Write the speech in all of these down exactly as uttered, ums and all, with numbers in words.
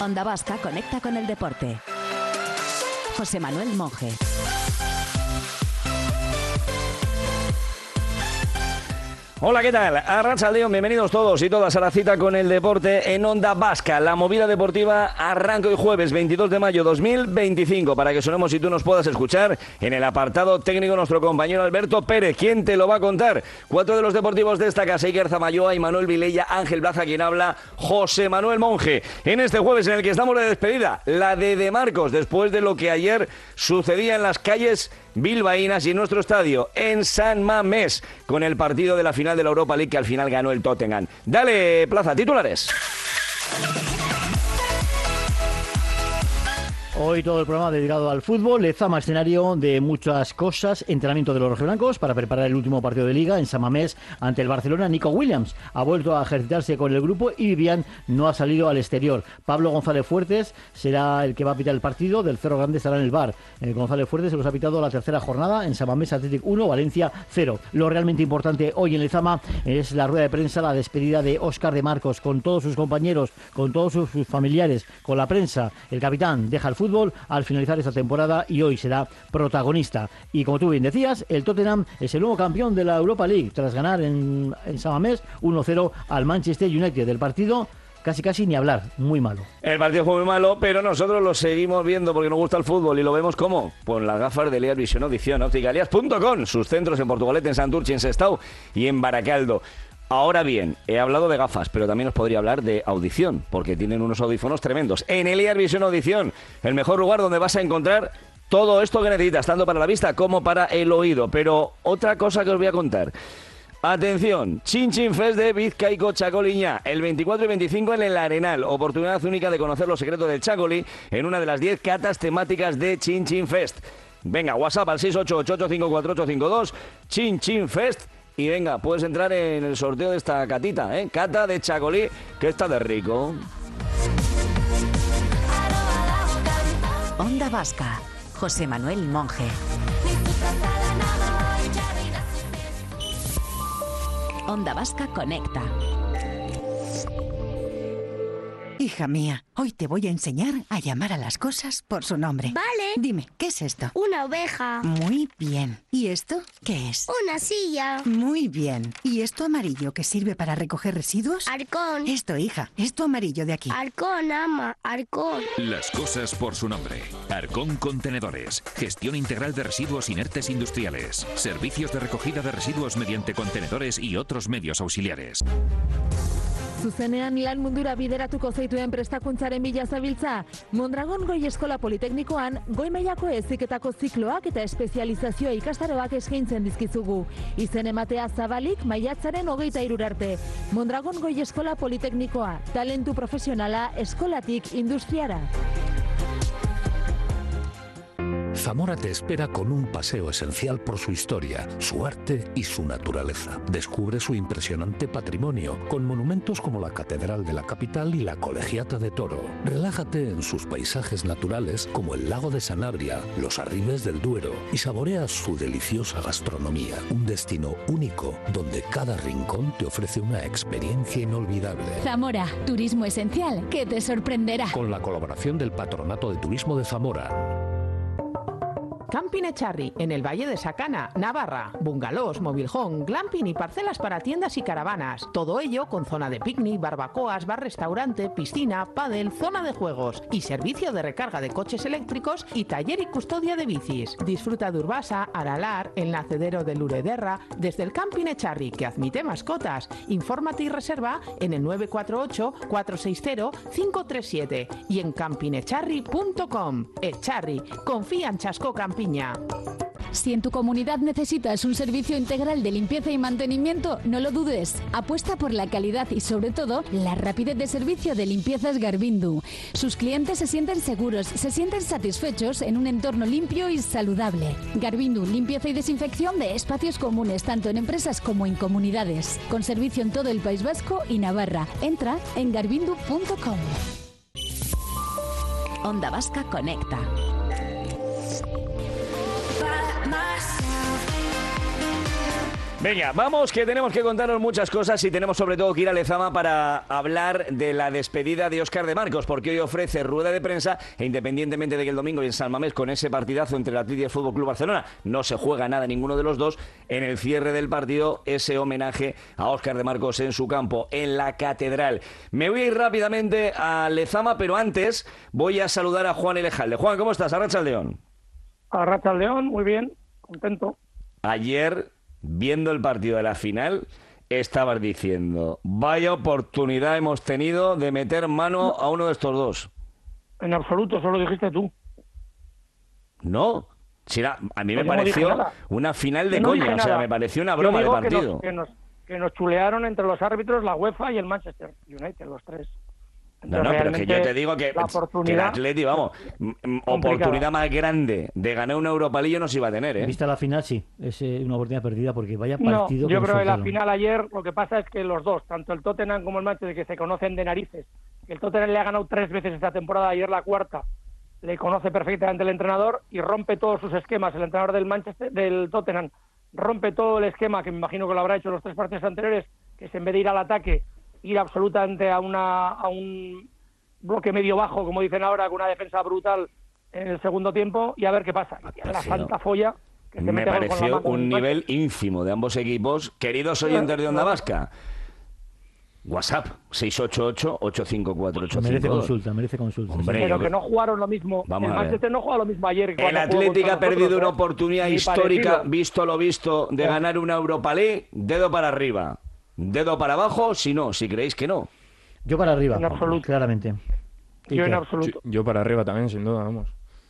Onda Vasca conecta con el deporte. José Manuel Monje. Hola, ¿qué tal? Arratsaldeon, bienvenidos todos y todas a la cita con el deporte en Onda Vasca. La movida deportiva arranca hoy jueves veintidós de mayo dos mil veinticinco para que sonemos y tú nos puedas escuchar. En el apartado técnico nuestro compañero Alberto Pérez. ¿Quién te lo va a contar? Cuatro de los deportivos de esta casa: Iker Zamayoa, Imanol Vilella, Ángel Blaza, quien habla, José Manuel Monje. En este jueves en el que estamos de despedida, la de De Marcos, después de lo que ayer sucedía en las calles bilbaínas y en nuestro estadio en San Mamés, con el partido de la final de la Europa League que al final ganó el Tottenham. Dale, Plaza, titulares. Hoy todo el programa dedicado al fútbol. Lezama, escenario de muchas cosas. Entrenamiento de los rojiblancos para preparar el último partido de Liga en San Mamés ante el Barcelona. Nico Williams ha vuelto a ejercitarse con el grupo y Vivian no ha salido al exterior. Pablo González Fuertes será el que va a pitar el partido. Del Cerro Grande estará en el bar. Eh, González Fuertes se los ha pitado la tercera jornada en San Mamés Athletic uno, Valencia cero. Lo realmente importante hoy en Lezama es la rueda de prensa, la despedida de Óscar de Marcos con todos sus compañeros, con todos sus, sus familiares, con la prensa. El capitán deja el fútbol fútbol al finalizar esta temporada y hoy será protagonista. Y como tú bien decías, el Tottenham es el nuevo campeón de la Europa League tras ganar en, en San Mamés uno cero al Manchester United. Del partido casi casi ni hablar, muy malo. El partido fue muy malo, pero nosotros lo seguimos viendo porque nos gusta el fútbol y lo vemos como con las gafas de Lear Vision Audición, óptica Elias punto com, sus centros en Portugalete, en Santurce, en Sestao y en Baracaldo. Ahora bien, he hablado de gafas, pero también os podría hablar de audición, porque tienen unos audífonos tremendos. En Eliar Vision Audición, el mejor lugar donde vas a encontrar todo esto que necesitas, tanto para la vista como para el oído. Pero otra cosa que os voy a contar. Atención, Chin Chin Fest de Bizkaiko Txakoliña, el veinticuatro y veinticinco en el Arenal. Oportunidad única de conocer los secretos del Txakoli en una de las diez catas temáticas de Chin Chin Fest. Venga, WhatsApp al seis ocho ocho ocho cinco cuatro ocho cinco dos, Chin Chin Fest. Y venga, puedes entrar en el sorteo de esta catita, ¿eh? Cata de Txakoli, que está de rico. Onda Vasca, José Manuel Monje. Onda Vasca conecta. Hija mía, hoy te voy a enseñar a llamar a las cosas por su nombre. Vale. Dime, ¿qué es esto? Una oveja. Muy bien. ¿Y esto qué es? Una silla. Muy bien. ¿Y esto amarillo que sirve para recoger residuos? Arcón. Esto, hija, esto amarillo de aquí. Arcón, ama, Arcón. Las cosas por su nombre. Arcón Contenedores. Gestión integral de residuos inertes industriales. Servicios de recogida de residuos mediante contenedores y otros medios auxiliares. Zuzenean lan mundura bideratuko zaituen prestakuntzaren bila zabiltza, Mondragon Goi Eskola Politeknikoan goi mailako heziketako zikloak eta espezializazioa ikastaroak eskaintzen dizkizugu. Izen ematea zabalik maiatzaren hogeita hirura arte. Mondragon Goi Eskola Politeknikoa, talentu profesionala eskolatik industriara. Zamora te espera con un paseo esencial por su historia, su arte y su naturaleza. Descubre su impresionante patrimonio, con monumentos como la Catedral de la Capital y la Colegiata de Toro. Relájate en sus paisajes naturales como el lago de Sanabria, los Arribes del Duero y saborea su deliciosa gastronomía. Un destino único donde cada rincón te ofrece una experiencia inolvidable. Zamora, turismo esencial que te sorprenderá. Con la colaboración del Patronato de Turismo de Zamora. Camping Echarri, en el Valle de Sacana, Navarra. Bungalows, mobilhome, glamping y parcelas para tiendas y caravanas. Todo ello con zona de picnic, barbacoas, bar-restaurante, piscina, pádel, zona de juegos y servicio de recarga de coches eléctricos y taller y custodia de bicis. Disfruta de Urbasa, Aralar, el nacedero de Lurederra, desde el Camping Echarri, que admite mascotas. Infórmate y reserva en el nueve cuatro ocho cuatro seis cero cinco tres siete y en camping echarri punto com. Echarri, confía en Chasco Camping. Si en tu comunidad necesitas un servicio integral de limpieza y mantenimiento, no lo dudes. Apuesta por la calidad y, sobre todo, la rapidez de servicio de Limpiezas Garbindu. Sus clientes se sienten seguros, se sienten satisfechos en un entorno limpio y saludable. Garbindu, limpieza y desinfección de espacios comunes, tanto en empresas como en comunidades. Con servicio en todo el País Vasco y Navarra. Entra en garbindu punto com. Onda Vasca conecta. Venga, vamos, que tenemos que contaros muchas cosas y tenemos sobre todo que ir a Lezama para hablar de la despedida de Óscar de Marcos, porque hoy ofrece rueda de prensa e independientemente de que el domingo en San Mamés con ese partidazo entre el Athletic y el Fútbol Club Barcelona no se juega nada ninguno de los dos, en el cierre del partido ese homenaje a Óscar de Marcos en su campo, en la Catedral. Me voy a ir rápidamente a Lezama, pero antes voy a saludar a Juan Elejalde. Juan, ¿cómo estás? Arratsaldeon. Arratsaldeon, muy bien, contento. Ayer, viendo el partido de la final, estabas diciendo, vaya oportunidad hemos tenido de meter mano a uno de estos dos. En absoluto, solo dijiste tú. No, si era, a mí Pues me yo no dije pareció nada. una final de Yo no coña, dije o sea, nada. me pareció una Yo broma de digo que partido. nos, que, nos, que nos chulearon entre los árbitros la UEFA y el Manchester United, los tres. No, Entonces, no, pero es que yo realmente, te digo que, la que el oportunidad Atleti, vamos, m- m- oportunidad más grande de ganar una Europa League no se iba a tener, ¿eh? Vista la final, sí, es eh, una oportunidad perdida porque vaya No, partido yo nos creo que la soltaron. final ayer, lo que pasa es que los dos, tanto el Tottenham como el Manchester, que se conocen de narices, que el Tottenham le ha ganado tres veces esta temporada, ayer la cuarta, le conoce perfectamente el entrenador y rompe todos sus esquemas. El entrenador del Manchester, del Tottenham, rompe todo el esquema, que me imagino que lo habrá hecho en los tres partidos anteriores, que es en vez de ir al ataque, ir absolutamente a una a un bloque medio bajo, como dicen ahora, con una defensa brutal en el segundo tiempo, y a ver qué pasa. Y la santa folla que se Me mete gol con la pareció mano un del nivel ínfimo de ambos equipos. Queridos oyentes de Onda Vasca, WhatsApp seis ocho ocho, ocho cinco cuatro, ocho cinco dos. Merece consulta, merece consulta. Hombre, Pero yo- que no jugaron lo mismo. Vamos el a ver. Manchester no jugó lo mismo ayer. que El cuando jugó Atlético contra ha perdido nosotros, una ¿eh? oportunidad Ni histórica, parecido. visto lo visto, de ganar una Europa League. Dedo para arriba, dedo para abajo, si no, si creéis que no. Yo para arriba, En absoluto. claramente. Yo en Iker. absoluto. Yo, yo para arriba también, sin duda, vamos.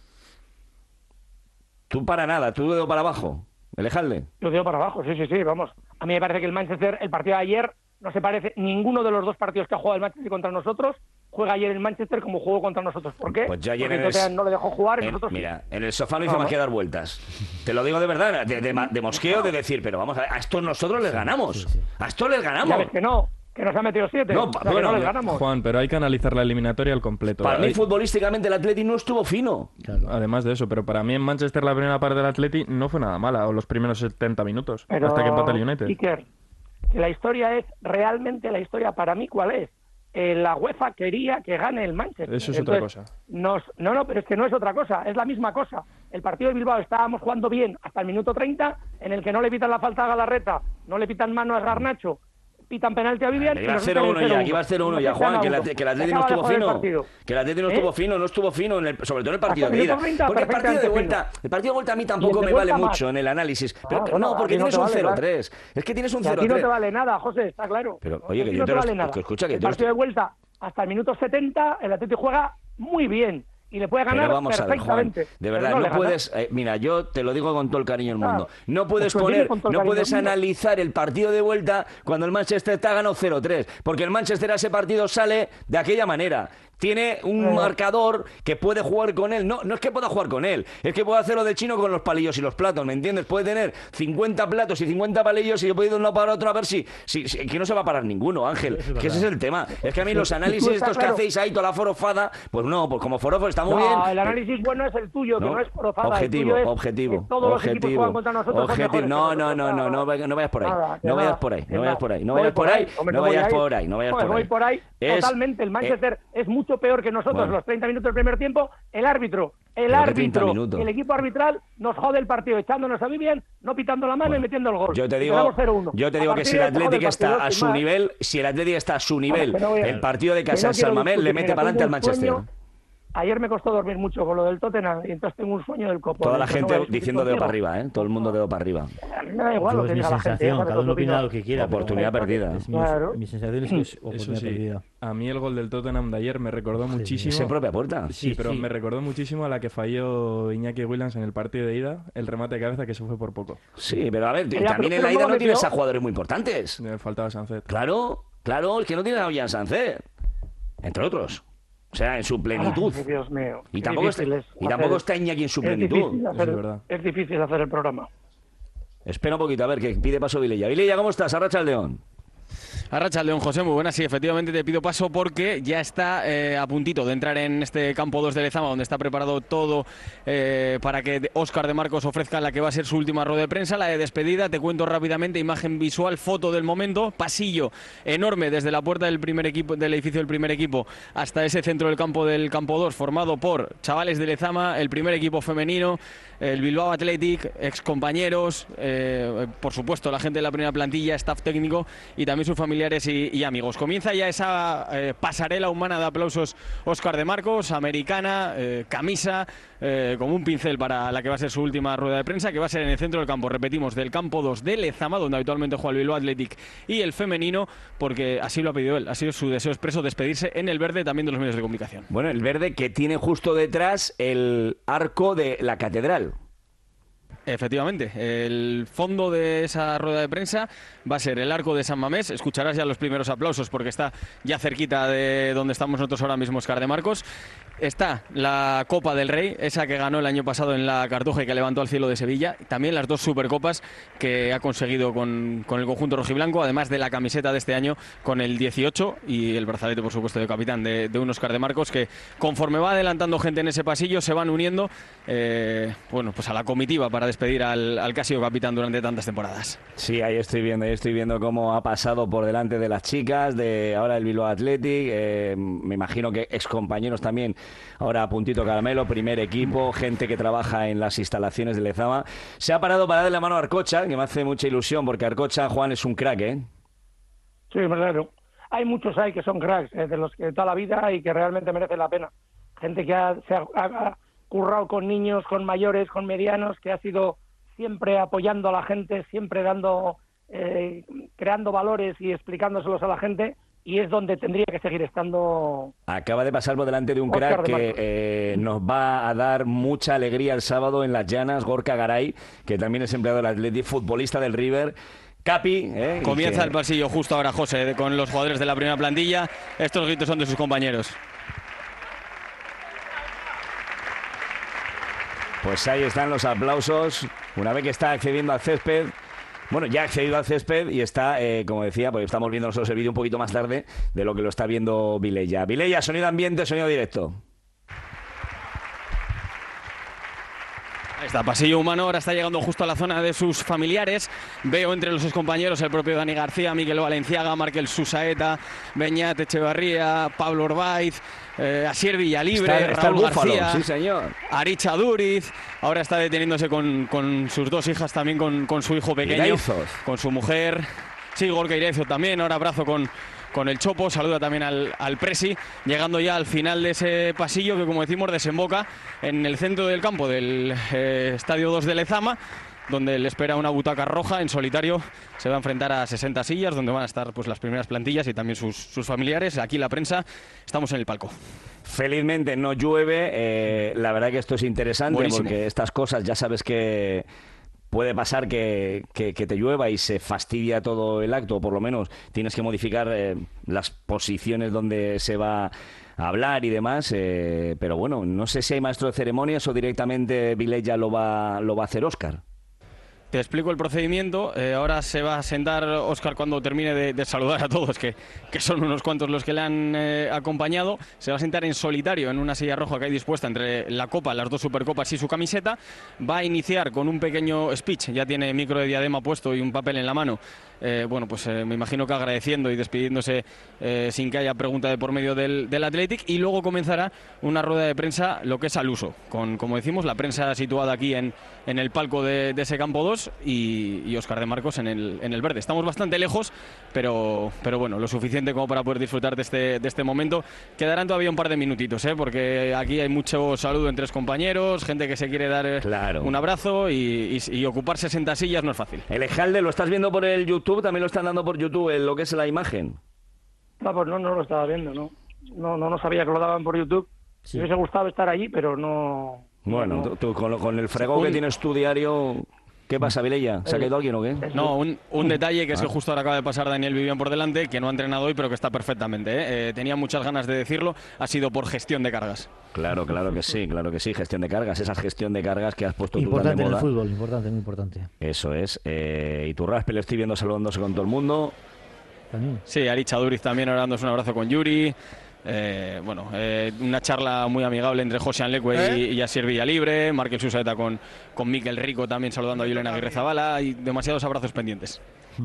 Tú para nada, tú dedo para abajo. Elejalde. Yo digo para abajo, sí, sí, sí, vamos. A mí me parece que el Manchester, el partido de ayer, no se parece ninguno de los dos partidos que ha jugado el Manchester contra nosotros. Juega ayer el Manchester como jugó contra nosotros. ¿Por qué? Pues yo ayer Porque en el el- Tottenham no le dejó jugar y en- nosotros sí. mira, en el sofá no hizo No, más no. que dar vueltas. Te lo digo de verdad, de, de ma- de mosqueo, de decir, pero vamos a ver, a estos nosotros les ganamos. A estos les Ya ganamos. ves que no, que nos ha metido siete. No, O sea, que bueno, no les ganamos. Juan, pero hay que analizar la eliminatoria al completo. Para mí, Hay- futbolísticamente, el Atleti no estuvo fino. Además de eso, pero para mí en Manchester la primera parte del Atleti no fue nada mala, o los primeros setenta minutos, Pero, hasta que empata el United. Iker, que la historia es, realmente la historia para mí, ¿cuál es? Eh, la UEFA quería que gane el Manchester. Eso es otra Entonces, cosa. Nos, no, no, pero es que no es otra cosa, es la misma cosa. El partido de Bilbao estábamos jugando bien hasta el minuto treinta, en el que no le pitan la falta a Galarreta, no le pitan mano a Garnacho, pitan penalti a Vivian. Que iba cero uno ya, que iba cero uno ya, Juan, que, la, que el Atleti no estuvo fino. Que el Atleti no ¿Eh? estuvo fino, no estuvo fino, en el, sobre todo en el partido Hasta de el ida. minuto treinta, Porque el partido de perfectamente vuelta, el partido de vuelta a mí Y tampoco el de me vale vuelta más. mucho en el análisis. Pero, Ah, pero bueno, no, a porque ti no tienes te un vale, cero claro. tres. Es que tienes un Y a cero ti no te tres. vale nada, José, está claro. Pero, A oye, ti que no yo te te lo vale est- nada. que escucha, que el yo partido de vuelta hasta el minuto setenta, el Atlético juega muy bien y le puede ganar Pero vamos a ver, Juan, perfectamente. de pero verdad, no no, le gana. puedes... eh, mira, yo te lo digo con todo el cariño del mundo. Claro. No puedes Pues lo poner, digo con todo el no cariño puedes del mundo. analizar el partido de vuelta cuando el Manchester te ha ganado cero tres. Porque el Manchester a ese partido sale de aquella manera. Tiene un Eh. marcador que puede jugar con él. No, no es que pueda jugar con él, es que puede hacerlo de chino con los palillos y los platos, ¿me entiendes? Puede tener cincuenta platos y cincuenta palillos y yo puedo ir de uno para otro a ver si, si, si- que no se va a parar ninguno, Ángel. Eso es Que ese es verdad. el tema. Es que a mí los Tú análisis estás estos que claro. hacéis ahí, toda la forofada, pues no, pues como forofo está muy No, bien. el análisis bueno es el tuyo, que No, no es porofada. objetivo, el tuyo es objetivo, que todos los equipos objetivo, juegan contra nosotros son objetivo. mejores No, que no, no, nosotros. no, no, vay- no vayas por ahí. Nada, que No vayas nada, por ahí, que no vayas nada. por ahí, no Voy vayas por ahí, hombre, no voy vayas ahí. por ahí, no vayas Joder, por voy ahí. por ahí Es- totalmente. El Manchester es mucho peor que nosotros. Bueno. Los treinta minutos del primer tiempo, el árbitro, el Pero que treinta árbitro, minutos. el equipo arbitral nos jode el partido, echándonos a Vivian, no pitando la mano Bueno, y metiendo el gol. Yo te Y digo, quedamos cero uno. yo te A digo que partir si el de ahí te jode Atlético está partido, a sin su más. nivel, si el Atlético está a su nivel, que no voy a- el partido de que casa no en quiero San Mamés le discutir, mete mira, para adelante al tengo un Manchester. sueño. Ayer me costó dormir mucho con lo del Tottenham y entonces tengo un sueño del copón. Toda la Entonces no gente voy a discutir diciendo dedo contigo. para arriba, ¿eh? Todo el mundo dedo para arriba. A mí me da igual Yo lo es que mi diga la gente. sensación, joder, cada con uno tu opina opinión. lo que quiera. pero Oportunidad perdida. es mi, Claro. mi sensación es que es Eso oportunidad sí, perdida. a mí el gol del Tottenham de ayer me recordó muchísimo... Es en propia puerta. Sí, Sí, pero sí. me recordó muchísimo a la que falló Iñaki Williams en el partido de ida, el remate de cabeza que se fue por poco. Sí, pero a ver, Ya, también pero en la ¿cómo ida lo no tienes metió? a jugadores muy importantes. Me faltaba Sancet. Claro, claro, es que no tienes a William Sancet, entre otros. O sea, en su plenitud. Ay, Dios mío. Y qué tampoco, está, difícil es y tampoco hacer- está Iñaki en su es plenitud. difícil hacer- Eso es verdad. Es difícil hacer el programa. Espera un poquito, a ver, que pide paso Vilella. Vilella, ¿cómo estás? Arracha el León. Arratsaldeon, José, muy buenas. Sí, efectivamente te pido paso porque ya está eh, a puntito de entrar en este campo dos de Lezama, donde está preparado todo eh, para que Óscar de Marcos ofrezca la que va a ser su última rueda de prensa, la de despedida. Te cuento rápidamente, imagen visual, foto del momento, pasillo enorme desde la puerta del primer equipo, del edificio del primer equipo hasta ese centro del campo del campo dos, formado por chavales de Lezama, el primer equipo femenino, el Bilbao Athletic, excompañeros, eh, por supuesto la gente de la primera plantilla, staff técnico y también sus familiares y, y amigos. Comienza ya esa eh, pasarela humana de aplausos. Óscar de Marcos, americana, eh, camisa, eh, como un pincel para la que va a ser su última rueda de prensa, que va a ser en el centro del campo, repetimos, del campo dos de Lezama, donde habitualmente juega el Bilbao Athletic y el femenino, porque así lo ha pedido él, ha sido su deseo expreso despedirse en el verde también de los medios de comunicación. Bueno, el verde que tiene justo detrás el arco de la catedral. Efectivamente, el fondo de esa rueda de prensa va a ser el arco de San Mamés. Escucharás ya los primeros aplausos porque está ya cerquita de donde estamos nosotros ahora mismo, Óscar de Marcos. Está la Copa del Rey, esa que ganó el año pasado en la Cartuja y que levantó al cielo de Sevilla. También las dos Supercopas que ha conseguido con, con el conjunto rojiblanco, además de la camiseta de este año con el dieciocho y el brazalete, por supuesto, de capitán de, de un Óscar de Marcos, que conforme va adelantando gente en ese pasillo se van uniendo eh, bueno, pues a la comitiva para despedir al, al que ha sido capitán durante tantas temporadas. Sí, ahí estoy viendo, ahí estoy viendo cómo ha pasado por delante de las chicas, de ahora el Bilbao Athletic, eh, me imagino que excompañeros también, ahora a puntito caramelo, primer equipo, gente que trabaja en las instalaciones de Lezama. Se ha parado para darle la mano a Arcocha, que me hace mucha ilusión, porque Arcocha, Juan, es un crack, ¿eh? Sí, claro. Hay muchos ahí que son cracks, eh, de los que toda la vida y que realmente merece la pena. Gente que ha, se ha, ha currado con niños, con mayores, con medianos, que ha sido siempre apoyando a la gente, siempre dando, eh, creando valores y explicándoselos a la gente, y es donde tendría que seguir estando. Acaba de pasar por delante de un Óscar crack de que eh, nos va a dar mucha alegría el sábado en Las Llanas, Gorka Garay, que también es empleado del Athletic, futbolista del River. Capi, ¿eh? Comienza que... el pasillo justo ahora, José, con los jugadores de la primera plantilla. Estos gritos son de sus compañeros. Pues ahí están los aplausos, una vez que está accediendo al césped. Bueno, ya ha accedido al césped y está, eh, como decía, porque estamos viendo nosotros el vídeo un poquito más tarde de lo que lo está viendo Vilella. Vilella, sonido ambiente, sonido directo. Ahí está, pasillo humano, ahora está llegando justo a la zona de sus familiares. Veo entre los compañeros el propio Dani García, Miguel Valenciaga, Markel Susaeta, Beñat Echevarría, Pablo Orbaiz, eh, Asier Villalibre, está, está Raúl Búfalo, García, sí, señor. Aricha Duriz. Ahora está deteniéndose con, con sus dos hijas, también con, con su hijo pequeño, Iraizos. con su mujer. Sí, Gorka Iraizo también, ahora abrazo con... con el Chopo, saluda también al, al Presi, llegando ya al final de ese pasillo que, como decimos, desemboca en el centro del campo del eh, Estadio dos de Lezama, donde le espera una butaca roja. En solitario se va a enfrentar a sesenta sillas, donde van a estar pues las primeras plantillas y también sus, sus familiares. Aquí la prensa, estamos en el palco. Felizmente no llueve, eh, la verdad que esto es interesante. Buenísimo. Porque estas cosas ya sabes que... puede pasar que, que, que te llueva y se fastidia todo el acto, o por lo menos tienes que modificar eh, las posiciones donde se va a hablar y demás, eh, pero bueno, no sé si hay maestro de ceremonias o directamente Vilella lo va, lo va a hacer Óscar. Te explico el procedimiento. Eh, ahora se va a sentar Óscar cuando termine de, de saludar a todos, que, que son unos cuantos los que le han eh, acompañado. Se va a sentar en solitario en una silla roja que hay dispuesta entre la copa, las dos supercopas y su camiseta. Va a iniciar con un pequeño speech. Ya tiene micro de diadema puesto y un papel en la mano. Eh, bueno, pues eh, me imagino que agradeciendo y despidiéndose eh, sin que haya pregunta de por medio del, del Athletic, y luego comenzará una rueda de prensa, lo que es al uso, con, como decimos, la prensa situada aquí en, en el palco de, de ese campo dos y, y Óscar de Marcos en el, en el verde. Estamos bastante lejos, pero, pero bueno, lo suficiente como para poder disfrutar de este, de este momento. Quedarán todavía un par de minutitos, ¿eh? Porque aquí hay mucho saludo entre compañeros, gente que se quiere dar claro. un abrazo y, y, y ocupar sesenta sillas no es fácil. El Ejalde lo estás viendo por el YouTube, también lo están dando por YouTube, en lo que es la imagen. No, pues no, no lo estaba viendo, no. No, no, no sabía que lo daban por YouTube. Sí. Me hubiese gustado estar allí, pero no... Bueno, no, tú, tú con, con el fregón que tienes tu diario... ¿Qué pasa, Vilella? ¿Se ha caído alguien o qué? No, un, un detalle que es que justo ahora acaba de pasar Daniel Vivian por delante, que no ha entrenado hoy, pero que está perfectamente, ¿eh? Eh, tenía muchas ganas de decirlo, ha sido por gestión de cargas. Claro, claro que sí, claro que sí, gestión de cargas, esa gestión de cargas que has puesto importante tú tan de moda. En el fútbol, importante, muy importante. Eso es. Eh, y tu Raspe lo estoy viendo saludándose con todo el mundo. también. Sí, Ari Chaduriz también ahora dándose un abrazo con Yuri. Eh, bueno, eh, una charla muy amigable entre José Leque ¿Eh? y, y Asier Villalibre, Markel Susaeta con, con Miquel Rico también saludando a Julen Aguirre Zabala y demasiados abrazos pendientes.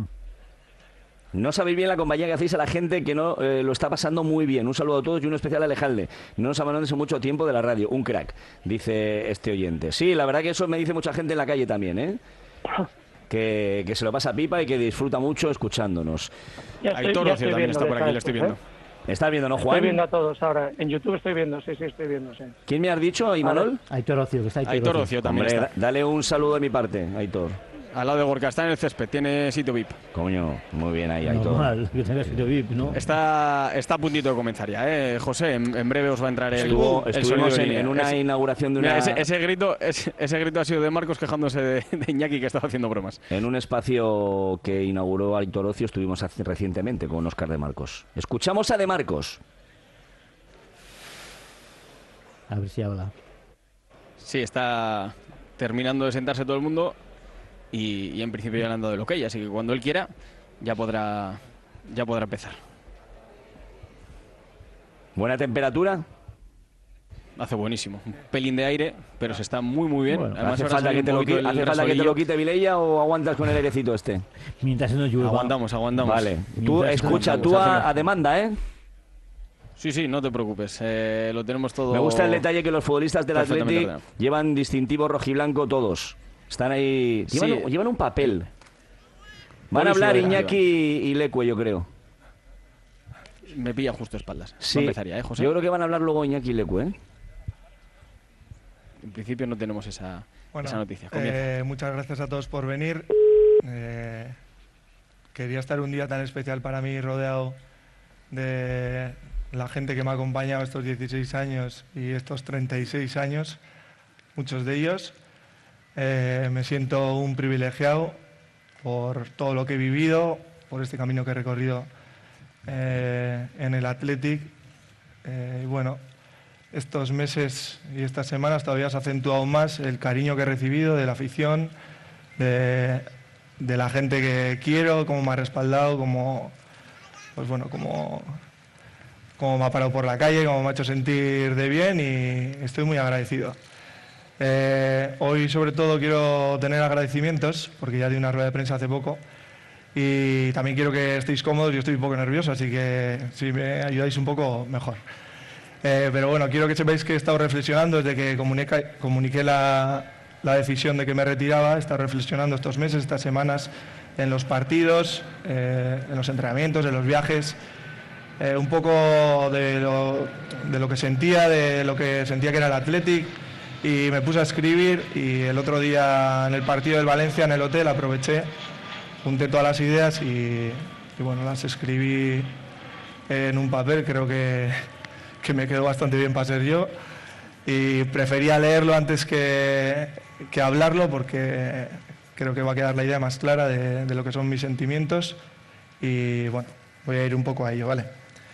No sabéis bien la compañía que hacéis a la gente que no eh, lo está pasando muy bien. Un saludo a todos y un especial a Alejandre. No nos abandones en mucho tiempo de la radio. Un crack, dice este oyente. Sí, la verdad que eso me dice mucha gente en la calle también, ¿eh? Que, que se lo pasa pipa y que disfruta mucho escuchándonos. Ya estoy- Aitor ya Ocio estoy también viendo está por aquí, de lo estoy Skype, viendo. ¿Estás viendo, no, Juan? Estoy viendo a todos ahora. En YouTube estoy viendo, sí, sí, estoy viendo, sí. ¿Quién me has dicho, Imanol? Aitor Ocio, que está Aitor, Aitor Ocio también Hombre, está. da- dale un saludo de mi parte, Aitor. Al lado de Gorka, está en el césped, tiene sitio V I P. Coño, muy bien ahí, Aitor. Normal, que tenga sitio V I P, ¿no? Está, está a puntito de comenzar ya, ¿eh? José, en, en breve os va a entrar el, Estuvo- el estuvimos sonido en, línea. en una Ese- inauguración de una... Mira, ese, ese grito, ese, ese grito ha sido de Marcos quejándose de, de Iñaki que estaba haciendo bromas. En un espacio que inauguró Aitor Ocio estuvimos hace- recientemente con Óscar de Marcos. Escuchamos a de Marcos. A ver si habla. Sí, está terminando de sentarse todo el mundo y, y en principio ya le han dado el ok, así que cuando él quiera ya podrá, ya podrá empezar. ¿Buena temperatura? Hace buenísimo. Un pelín de aire, pero se está muy, muy bien. Bueno, Además, ¿hace ahora falta, sale que un te, lo, poquito qui- el ¿hace falta que te resolillo. lo quite Vilella o aguantas con el airecito este? Mientras no llueva. Aguantamos, aguantamos. Vale. Tú Mientras escucha, aguantamos, tú al a, final. a demanda, ¿eh? Sí, sí, no te preocupes. Eh, lo tenemos todo. Me gusta el detalle que los futbolistas del perfectamente Athletic ordenado. llevan distintivo rojiblanco todos. Están ahí... Llevan, Sí. llevan un papel. Van a Poli hablar sudadera, Iñaki y Leque, yo creo. Me pilla justo espaldas. Sí, No empezaría, ¿eh, José? yo creo que van a hablar luego Iñaki y Leque, ¿eh? En principio no tenemos esa, Bueno, esa noticia. Comienza. eh, muchas gracias a todos por venir. Eh, quería estar un día tan especial para mí rodeado de la gente que me ha acompañado estos dieciséis años y estos treinta y seis años, muchos de ellos. Eh, me siento un privilegiado por todo lo que he vivido, por este camino que he recorrido eh, en el Athletic. Eh, y bueno, estos meses y estas semanas todavía se ha acentuado más el cariño que he recibido de la afición, de, de la gente que quiero, cómo me ha respaldado, cómo, pues bueno, cómo, cómo me ha parado por la calle, cómo me ha hecho sentir de bien y estoy muy agradecido. Eh, hoy sobre todo quiero tener agradecimientos porque ya di una rueda de prensa hace poco y también quiero que estéis cómodos. Yo estoy un poco nervioso, así que si me ayudáis un poco, mejor. Eh, pero bueno, quiero que sepáis que he estado reflexionando desde que comuniqué, comuniqué la, la decisión de que me retiraba. He estado reflexionando estos meses, estas semanas, en los partidos, eh, en los entrenamientos, en los viajes, eh, un poco de lo, de lo que sentía, de lo que sentía que era el Athletic, y me puse a escribir y el otro día en el partido del Valencia, en el hotel, aproveché, junté todas las ideas y, y bueno, las escribí en un papel. Creo que que me quedó bastante bien para ser yo y prefería leerlo antes que, que hablarlo porque creo que va a quedar la idea más clara de, de lo que son mis sentimientos y bueno, voy a ir un poco a ello, ¿vale?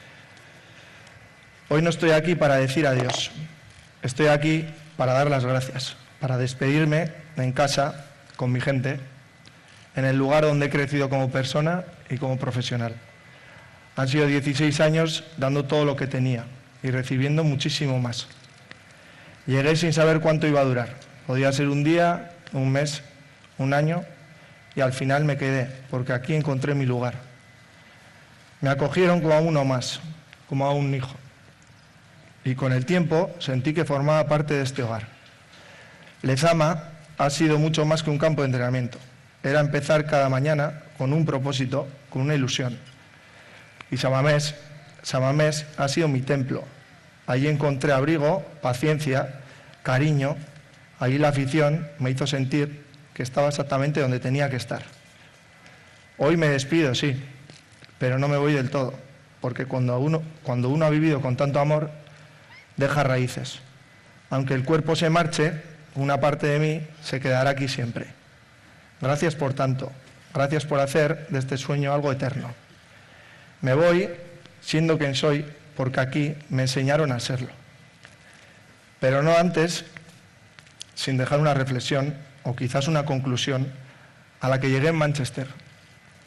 Hoy no estoy aquí para decir adiós, estoy aquí para dar las gracias, para despedirme en casa, con mi gente, en el lugar donde he crecido como persona y como profesional. Han sido dieciséis años dando todo lo que tenía y recibiendo muchísimo más. Llegué sin saber cuánto iba a durar. Podía ser un día, un mes, un año, y al final me quedé, porque aquí encontré mi lugar. Me acogieron como a uno más, como a un hijo. Y con el tiempo sentí que formaba parte de este hogar. Lezama ha sido mucho más que un campo de entrenamiento. Era empezar cada mañana con un propósito, con una ilusión. Y Samamés, Samamés ha sido mi templo. Allí encontré abrigo, paciencia, cariño. Allí la afición me hizo sentir que estaba exactamente donde tenía que estar. Hoy me despido, sí, pero no me voy del todo, porque cuando uno, cuando uno ha vivido con tanto amor, deja raíces. Aunque el cuerpo se marche, una parte de mí se quedará aquí siempre. Gracias por tanto, gracias por hacer de este sueño algo eterno. Me voy siendo quien soy, porque aquí me enseñaron a serlo. Pero no antes, sin dejar una reflexión o quizás una conclusión a la que llegué en Manchester.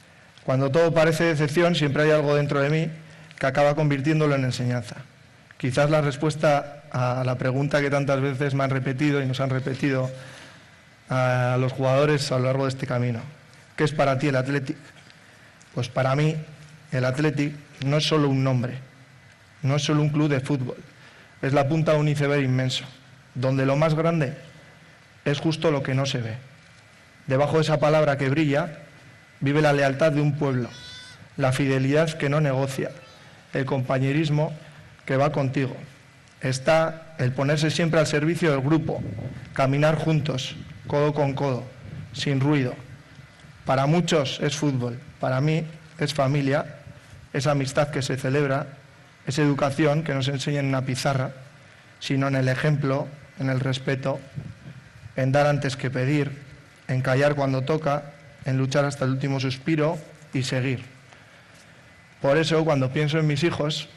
Cuando todo parece decepción, siempre hay algo dentro de mí que acaba convirtiéndolo en enseñanza. Quizás la respuesta a la pregunta que tantas veces me han repetido y nos han repetido a los jugadores a lo largo de este camino. ¿Qué es para ti el Athletic? Pues para mí el Athletic no es solo un nombre, no es solo un club de fútbol, es la punta de un iceberg inmenso, donde lo más grande es justo lo que no se ve. Debajo de esa palabra que brilla, vive la lealtad de un pueblo, la fidelidad que no negocia, el compañerismo que va contigo. Está el ponerse siempre al servicio del grupo, caminar juntos, codo con codo, sin ruido. Para muchos es fútbol, para mí es familia, es amistad que se celebra, es educación que no se enseña en una pizarra, sino en el ejemplo, en el respeto, en dar antes que pedir, en callar cuando toca, en luchar hasta el último suspiro y seguir. Por eso, cuando pienso en mis hijos,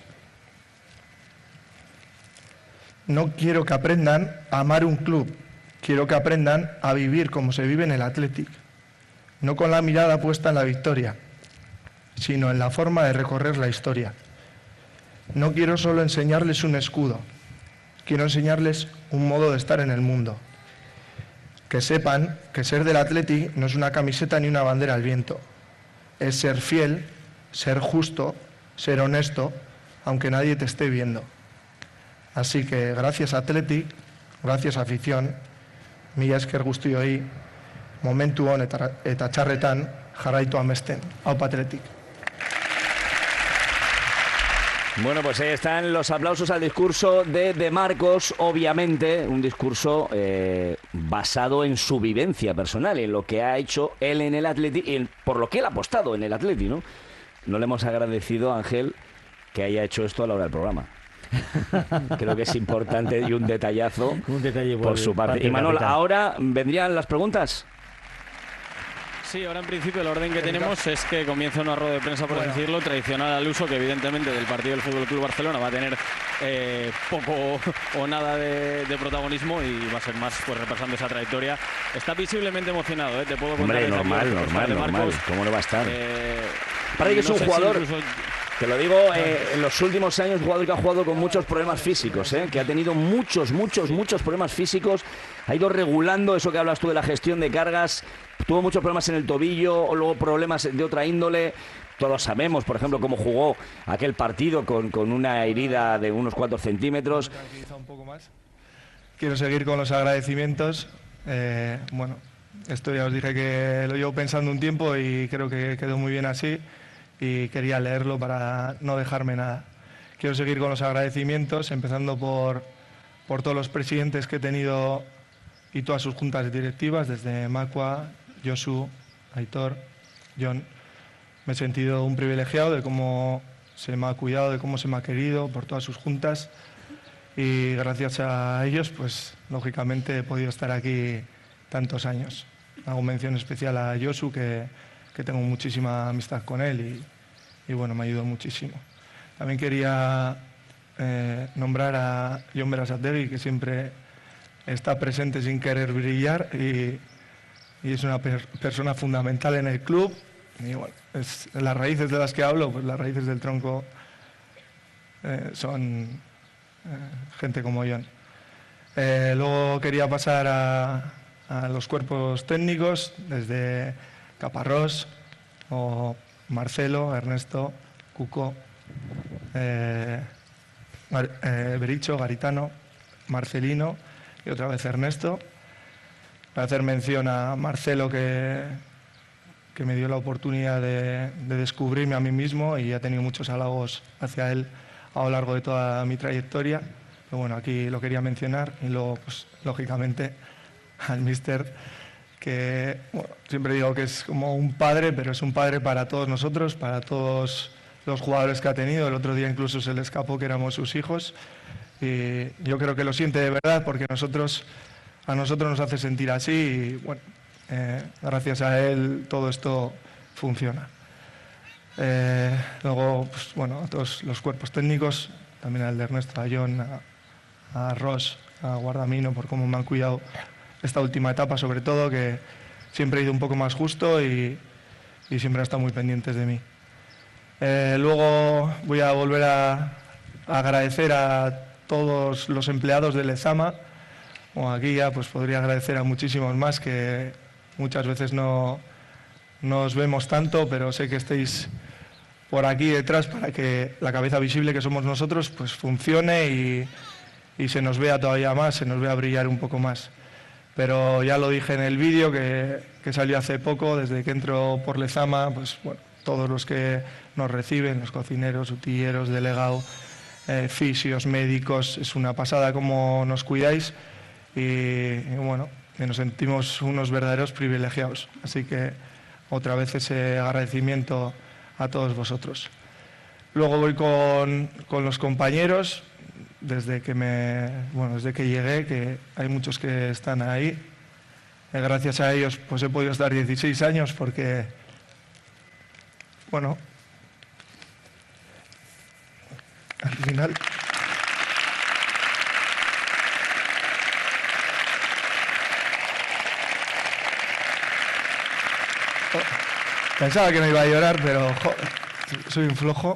no quiero que aprendan a amar un club, quiero que aprendan a vivir como se vive en el Athletic, no con la mirada puesta en la victoria, sino en la forma de recorrer la historia. No quiero solo enseñarles un escudo, quiero enseñarles un modo de estar en el mundo. Que sepan que ser del Athletic no es una camiseta ni una bandera al viento, es ser fiel, ser justo, ser honesto, aunque nadie te esté viendo. Así que gracias Athletic, gracias afición, mila esker guztioi, momentu hon eta, eta txarretan jarraitu amesten. Aupa Athletic. Bueno, pues ahí están los aplausos al discurso de De Marcos, obviamente un discurso eh, basado en su vivencia personal, en lo que ha hecho él en el Athletic y en, por lo que él ha apostado en el Athletic, ¿no? No le hemos agradecido a Ángel que haya hecho esto a la hora del programa. Creo que es importante y un detallazo un detalle por, por su parte. parte y Manuel, ahora vendrían las preguntas. Sí, ahora en principio el orden que tenemos es que comienza una rueda de prensa, por bueno. decirlo, tradicional al uso, que evidentemente del partido del Fútbol Club Barcelona va a tener eh, poco o nada de, de protagonismo y va a ser más pues repasando esa trayectoria. Está visiblemente emocionado, ¿eh? Te puedo contar. Hombre, normal, normal, normal. ¿Cómo no va a estar? Eh, Para que es no un jugador... Si incluso... Te lo digo, eh, en los últimos años, un jugador que ha jugado con muchos problemas físicos, ¿eh? Que ha tenido muchos, muchos, muchos problemas físicos. Ha ido regulando eso que hablas tú de la gestión de cargas. Tuvo muchos problemas en el tobillo, o luego problemas de otra índole. Todos sabemos, por ejemplo, cómo jugó aquel partido con, con una herida de unos cuantos centímetros. Un poco más. Quiero seguir con los agradecimientos. Eh, bueno, esto ya os dije que lo llevo pensando un tiempo y creo que quedó muy bien así. Y quería leerlo para no dejarme nada. Quiero seguir con los agradecimientos, empezando por, por todos los presidentes que he tenido y todas sus juntas directivas, desde Macua, Josu, Aitor, John. Me he sentido un privilegiado de cómo se me ha cuidado, de cómo se me ha querido, por todas sus juntas. Y gracias a ellos, pues lógicamente he podido estar aquí tantos años. Hago mención especial a Josu, que... que tengo muchísima amistad con él y, y bueno, me ayudó muchísimo. También quería eh, nombrar a Jon Berasategui, que siempre está presente sin querer brillar y, y es una per persona fundamental en el club. Y bueno, es, las raíces de las que hablo, pues las raíces del tronco eh, son eh, gente como Jon. Eh, luego quería pasar a, a los cuerpos técnicos, desde Caparrós, o Marcelo, Ernesto, Cuco, eh, eh, Bericho, Garitano, Marcelino y otra vez Ernesto. Voy a hacer mención a Marcelo, que, que me dio la oportunidad de, de descubrirme a mí mismo y ha tenido muchos halagos hacia él a lo largo de toda mi trayectoria. Pero bueno, aquí lo quería mencionar y luego, pues, lógicamente, al míster, que bueno, siempre digo que es como un padre, pero es un padre para todos nosotros, para todos los jugadores que ha tenido. El otro día incluso se le escapó que éramos sus hijos y yo creo que lo siente de verdad porque nosotros, a nosotros nos hace sentir así y bueno, eh, gracias a él todo esto funciona. Eh, luego, pues, bueno, a todos los cuerpos técnicos, también al de Ernesto, a Jon, a, a Ross, a Guardamino, por cómo me han cuidado esta última etapa, sobre todo, que siempre he ido un poco más justo y, y siempre han estado muy pendientes de mí. Eh, luego voy a volver a, a agradecer a todos los empleados de Lezama. Bueno, aquí ya pues podría agradecer a muchísimos más que muchas veces no, no os vemos tanto, pero sé que estáis por aquí detrás para que la cabeza visible que somos nosotros pues funcione y, y se nos vea todavía más, se nos vea brillar un poco más. Pero ya lo dije en el vídeo que, que salió hace poco, desde que entro por Lezama, pues bueno, todos los que nos reciben, los cocineros, utilleros, delegado, eh, fisios, médicos, es una pasada cómo nos cuidáis y, y bueno, y nos sentimos unos verdaderos privilegiados. Así que otra vez ese agradecimiento a todos vosotros. Luego voy con, con los compañeros, desde que, me, bueno, desde que llegué, que hay muchos que están ahí. Eh, gracias a ellos pues he podido estar dieciséis años porque, bueno, al final... Pensaba que no iba a llorar, pero jo, soy un flojo.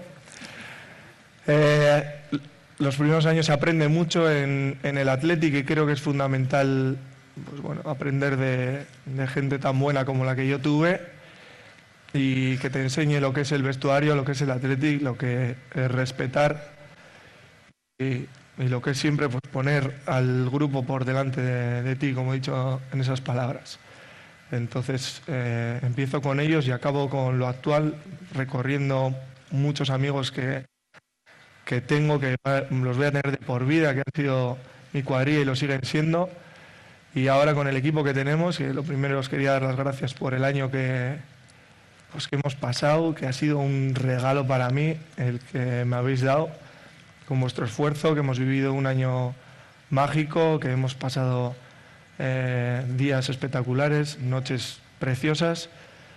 Eh, los primeros años se aprende mucho en, en el Athletic y creo que es fundamental pues bueno, aprender de, de gente tan buena como la que yo tuve y que te enseñe lo que es el vestuario, lo que es el Athletic, lo que es respetar y, y lo que es siempre pues, poner al grupo por delante de, de ti, como he dicho en esas palabras. Entonces eh, empiezo con ellos y acabo con lo actual, recorriendo muchos amigos que, que tengo, que los voy a tener de por vida, que han sido mi cuadrilla y lo siguen siendo. Y ahora con el equipo que tenemos, que lo primero os quería dar las gracias por el año que, pues, que hemos pasado, que ha sido un regalo para mí el que me habéis dado con vuestro esfuerzo, que hemos vivido un año mágico, que hemos pasado... Eh, días espectaculares, noches preciosas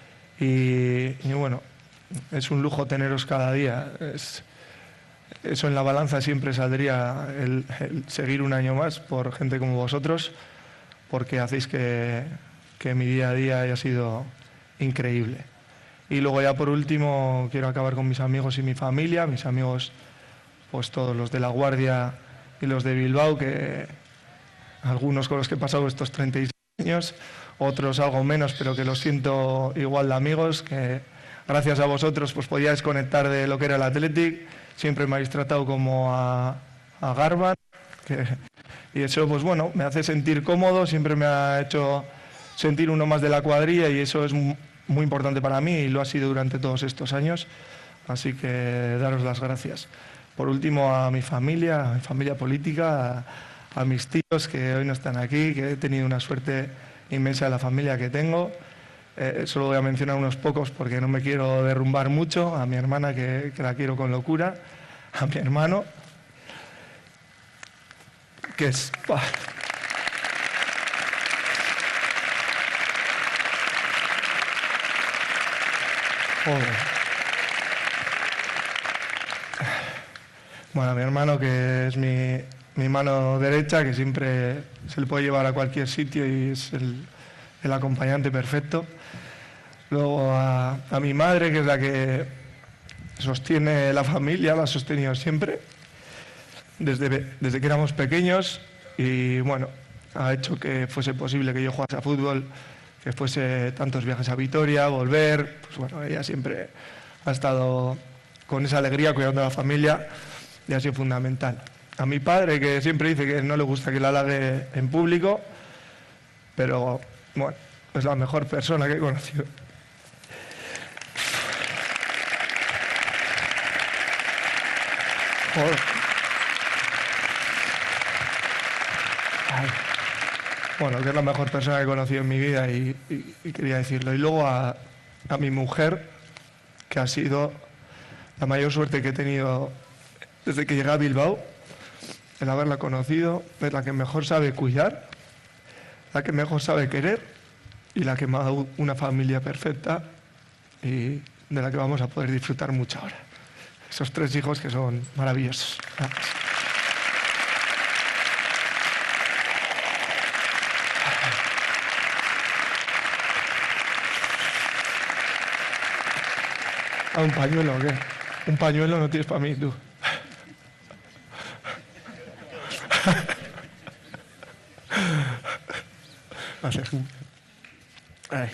y, y bueno, es un lujo teneros cada día. Es, eso en la balanza siempre saldría el, el seguir un año más por gente como vosotros, porque hacéis que, que mi día a día haya sido increíble. Y luego ya por último quiero acabar con mis amigos y mi familia, mis amigos pues todos los de La Guardia y los de Bilbao, que algunos con los que he pasado estos treinta y seis años, otros algo menos, pero que los siento igual de amigos, que gracias a vosotros pues podía desconectar de lo que era el Athletic, siempre me habéis tratado como a, a Garban, que, y eso pues bueno, me hace sentir cómodo, siempre me ha hecho sentir uno más de la cuadrilla y eso es muy importante para mí y lo ha sido durante todos estos años, así que daros las gracias. Por último a mi familia, a mi familia política, a, a mis tíos que hoy no están aquí, que he tenido una suerte inmensa de la familia que tengo. Eh, solo voy a mencionar unos pocos porque no me quiero derrumbar mucho. A mi hermana, que, que la quiero con locura. A mi hermano, que es... ¡Bah! Joder. Bueno, a mi hermano, que es mi... mi mano derecha, que siempre se le puede llevar a cualquier sitio y es el, el acompañante perfecto. Luego a, a mi madre, que es la que sostiene la familia, la ha sostenido siempre, desde, desde que éramos pequeños y bueno, ha hecho que fuese posible que yo jugase a fútbol, que fuese tantos viajes a Vitoria, volver, pues bueno, ella siempre ha estado con esa alegría cuidando a la familia y ha sido fundamental. A mi padre, que siempre dice que no le gusta que la halague en público, pero bueno, es la mejor persona que he conocido. Joder. Ay. Bueno, que es la mejor persona que he conocido en mi vida y, y, y quería decirlo. Y luego a, a mi mujer, que ha sido la mayor suerte que he tenido desde que llegué a Bilbao, el haberla conocido, es la que mejor sabe cuidar, la que mejor sabe querer y la que me ha dado una familia perfecta y de la que vamos a poder disfrutar mucho ahora. Esos tres hijos que son maravillosos. Gracias. ¿A un pañuelo o qué? Un pañuelo no tienes para mí, tú. Hace... Ay.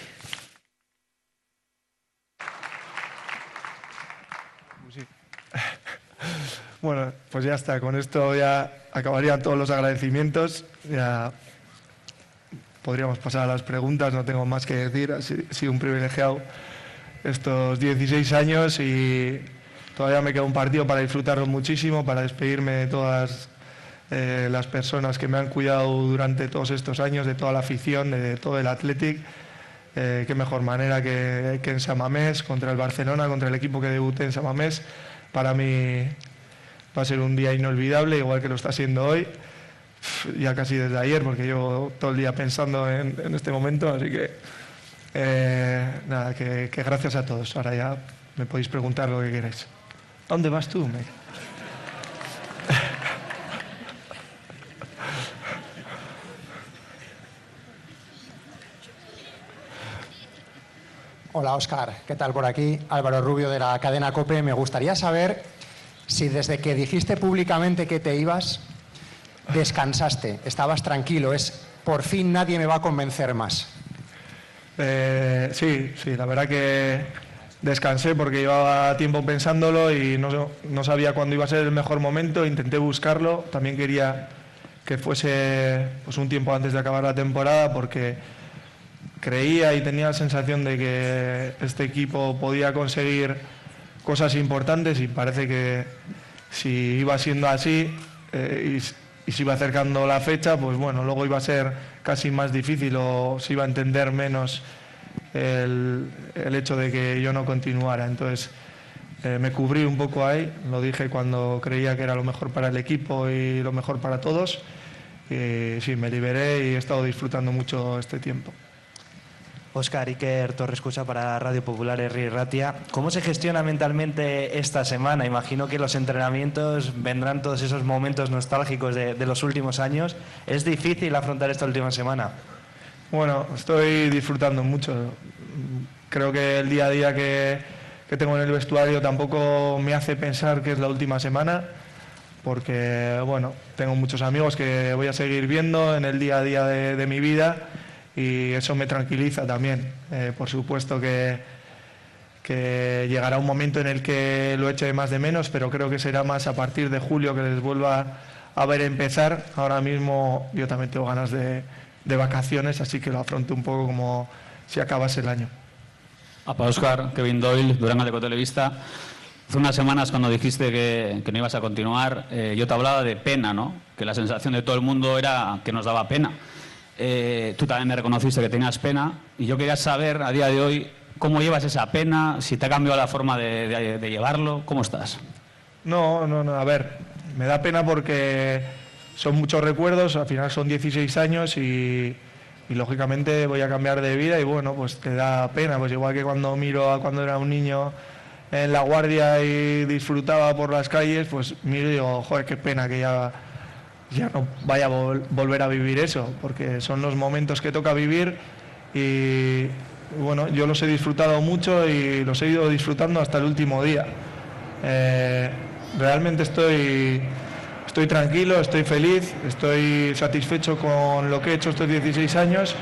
Bueno, pues ya está. Con esto ya acabarían todos los agradecimientos. Ya podríamos pasar a las preguntas. No tengo más que decir. Ha sido un privilegiado estos dieciséis años y todavía me queda un partido para disfrutarlo muchísimo, para despedirme de todas eh, las personas que me han cuidado durante todos estos años, de toda la afición, de todo el Athletic. Eh, qué mejor manera que, que en San Mamés, contra el Barcelona, contra el equipo que debuté en San Mamés. Para mí va a ser un día inolvidable, igual que lo está siendo hoy, ya casi desde ayer, porque llevo todo el día pensando en, en este momento, así que eh, nada, que, que gracias a todos. Ahora ya me podéis preguntar lo que queráis. ¿Dónde vas tú, mate? Hola, Óscar. ¿Qué tal por aquí? Álvaro Rubio, de la cadena COPE. Me gustaría saber si desde que dijiste públicamente que te ibas, descansaste, estabas tranquilo. Es, por fin nadie me va a convencer más. Eh, sí, sí, la verdad que descansé porque llevaba tiempo pensándolo y no, no sabía cuándo iba a ser el mejor momento. Intenté buscarlo. También quería que fuese pues, un tiempo antes de acabar la temporada, porque creía y tenía la sensación de que este equipo podía conseguir cosas importantes, y parece que si iba siendo así eh, y, y se iba acercando la fecha, pues bueno, luego iba a ser casi más difícil o se iba a entender menos el, el hecho de que yo no continuara. Entonces eh, me cubrí un poco ahí, lo dije cuando creía que era lo mejor para el equipo y lo mejor para todos, y sí, me liberé y he estado disfrutando mucho este tiempo. Óscar, Iker Torrescusa para Radio Popular Herri Ratia. ¿Cómo se gestiona mentalmente esta semana? Imagino que los entrenamientos vendrán todos esos momentos nostálgicos de, de los últimos años. ¿Es difícil afrontar esta última semana? Bueno, estoy disfrutando mucho. Creo que el día a día que, que tengo en el vestuario tampoco me hace pensar que es la última semana, porque bueno, tengo muchos amigos que voy a seguir viendo en el día a día de, de mi vida, y eso me tranquiliza también. Eh, por supuesto que, que llegará un momento en el que lo eche más de menos, pero creo que será más a partir de julio que les vuelva a ver empezar. Ahora mismo yo también tengo ganas de, de vacaciones, así que lo afronto un poco como si acabase el año. Apa, Óscar, Kevin Doyle, Durango de Cotelevista. Hace unas semanas, cuando dijiste que, que no ibas a continuar, eh, yo te hablaba de pena, ¿no? Que la sensación de todo el mundo era que nos daba pena. Eh, tú también me reconociste que tenías pena, y yo quería saber a día de hoy cómo llevas esa pena, si te ha cambiado la forma de, de, de llevarlo, ¿cómo estás? No, no, no, a ver, me da pena porque son muchos recuerdos, al final son dieciséis años y, y lógicamente voy a cambiar de vida y bueno, pues te da pena, pues igual que cuando miro a cuando era un niño en La Guardia y disfrutaba por las calles, pues miro y digo, joder, qué pena que ya... ya no vaya a vol volver a vivir eso, porque son los momentos que toca vivir y bueno, yo los he disfrutado mucho y los he ido disfrutando hasta el último día. Eh, realmente estoy, estoy tranquilo, estoy feliz, estoy satisfecho con lo que he hecho estos dieciséis años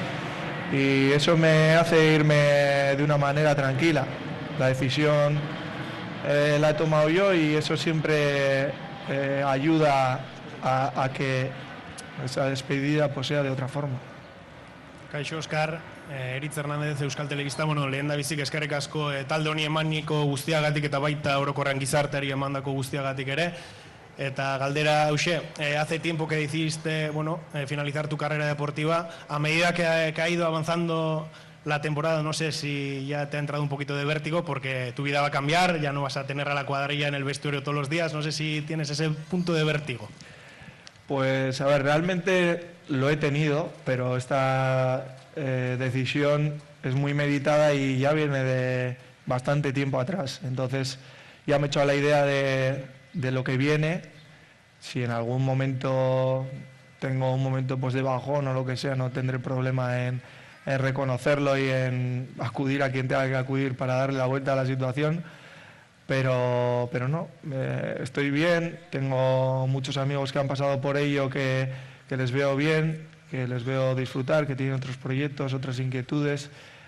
y eso me hace irme de una manera tranquila. La decisión eh, la he tomado yo y eso siempre eh, ayuda A, a que esa despedida pues, sea de otra forma. Kaixo, Óscar, eh, Eritz Hernández, Euskal Telebista, bueno, lehen da bizik eskerrik asko eh, talde honi emaniko guztiagatik eta baita orokorran gizarteari emandako guztiagatik ere. Eta galdera, hauxe, eh, hace tiempo que decidiste, bueno, eh, finalizar tu carrera deportiva. A medida que, que ha ido avanzando la temporada, no sé si ya te ha entrado un poquito de vértigo porque tu vida va a cambiar, ya no vas a tener a la cuadrilla en el vestuario todos los días, no sé si tienes ese punto de vértigo. Pues a ver, realmente lo he tenido, pero esta eh, decisión es muy meditada y ya viene de bastante tiempo atrás. Entonces ya me he hecho a la idea de, de lo que viene. Si en algún momento tengo un momento pues, de bajón o lo que sea, no tendré problema en, en reconocerlo y en acudir a quien tenga que acudir para darle la vuelta a la situación. pero, pero no, eh, estoy bien, tengo muchos amigos que han pasado por ello que, que les veo bien, que les veo disfrutar, que tienen otros proyectos, otras inquietudes,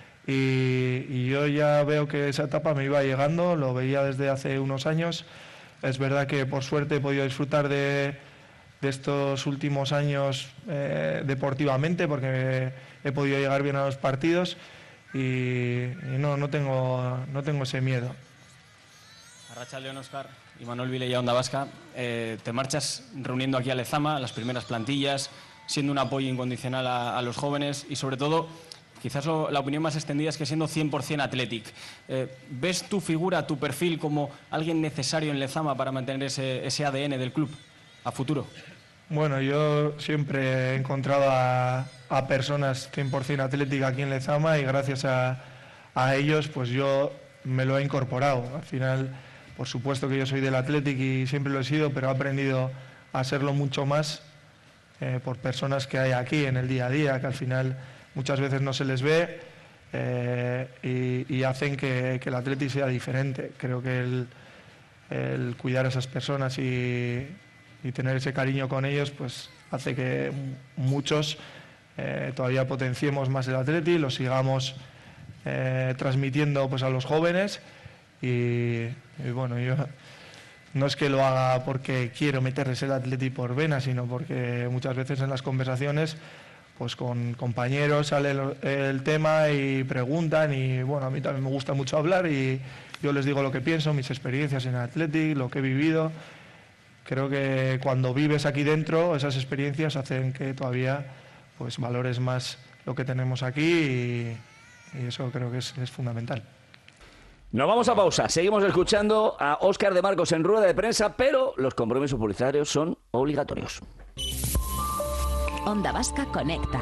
y, y yo ya veo que esa etapa me iba llegando, lo veía desde hace unos años. Es verdad que por suerte he podido disfrutar de, de estos últimos años eh, deportivamente, porque he podido llegar bien a los partidos, y, y no, no, tengo, no tengo ese miedo. Arratsaldeon, Óscar y Manuel Vilella, Onda Vasca. Eh, te marchas reuniendo aquí a Lezama, las primeras plantillas, siendo un apoyo incondicional a, a los jóvenes y, sobre todo, quizás lo, la opinión más extendida es que siendo cien por cien Athletic. Eh, ¿Ves tu figura, tu perfil como alguien necesario en Lezama para mantener ese, ese A D N del club a futuro? Bueno, yo siempre he encontrado a, a personas cien por cien Athletic aquí en Lezama, y gracias a, a ellos pues yo me lo he incorporado. Al final, por supuesto que yo soy del Athletic y siempre lo he sido, pero he aprendido a serlo mucho más eh, por personas que hay aquí en el día a día, que al final muchas veces no se les ve eh, y, y hacen que, que el Athletic sea diferente. Creo que el, el cuidar a esas personas y, y tener ese cariño con ellos pues hace que muchos eh, todavía potenciemos más el Athletic, lo sigamos eh, transmitiendo pues a los jóvenes, y, y bueno, yo no es que lo haga porque quiero meterles el Athletic por vena, sino porque muchas veces en las conversaciones pues con compañeros sale el, el tema y preguntan, y bueno, a mí también me gusta mucho hablar y yo les digo lo que pienso, mis experiencias en el Athletic, lo que he vivido. Creo que cuando vives aquí dentro, esas experiencias hacen que todavía pues valores más lo que tenemos aquí, y, y eso creo que es, es fundamental. Nos vamos a pausa, seguimos escuchando a Óscar de Marcos en rueda de prensa, pero los compromisos publicitarios son obligatorios. Onda Vasca Conecta.